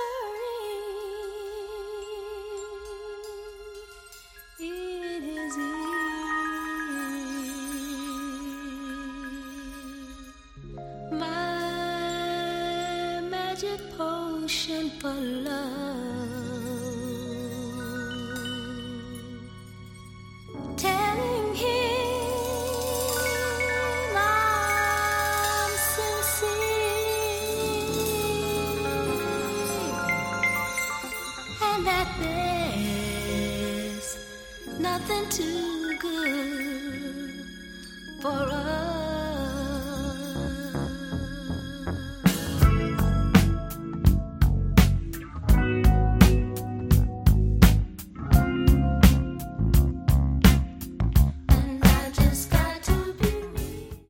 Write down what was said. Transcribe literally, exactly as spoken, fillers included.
It is he, my magic potion for love, telling him I'm sincere and that there's nothing to